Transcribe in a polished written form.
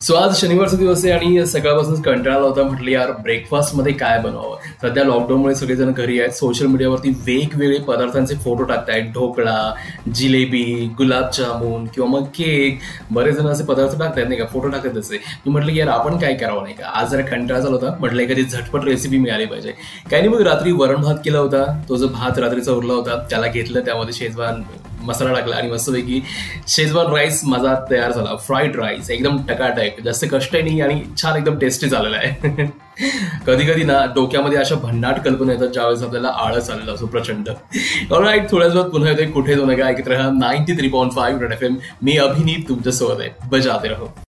So आज शनिवारचा दिवस आहे आणि सकाळपासून कंटाळा होता. म्हटलं यार ब्रेकफास्टमध्ये काय बनवावं. सध्या लॉकडाऊनमुळे सगळेजण घरी आहेत. सोशल मीडियावरती वेगवेगळे पदार्थांचे फोटो टाकतायत. ढोकळा, जिलेबी, गुलाबजामुन किंवा मग केक, बरेच जण असे पदार्थ टाकतायत नाही का, फोटो टाकत असे. मी म्हटलं यार आपण काय करावं नाही का, आज जरा कंटाळा झाला होता. म्हटलं एखादी झटपट रेसिपी मिळाली पाहिजे. काही नाही, मग रात्री वरण भात केला होता. तो जो भात रात्रीचा उरला होता त्याला घेतलं, त्यामध्ये शेजवान मसाला टाकला आणि मस्तपैकी शेजवान राईस माझा तयार झाला. फ्राईड राईस एकदम टकाटक, जास्त कष्ट नाही आणि छान एकदम टेस्टी झालेला आहे. कधी कधी ना डोक्यामध्ये अशा भन्नाट कल्पना येतात ज्यावेळेस आपल्याला आळस आलेला असो प्रचंड. ऑलराईट, थोड्याच वेळात पुन्हा येते. कुठे जाऊ नका, ऐकत राहा 93.5 रेड FM. मी अभिनीत तुमच्यासोबत आहे. बजाते रहो.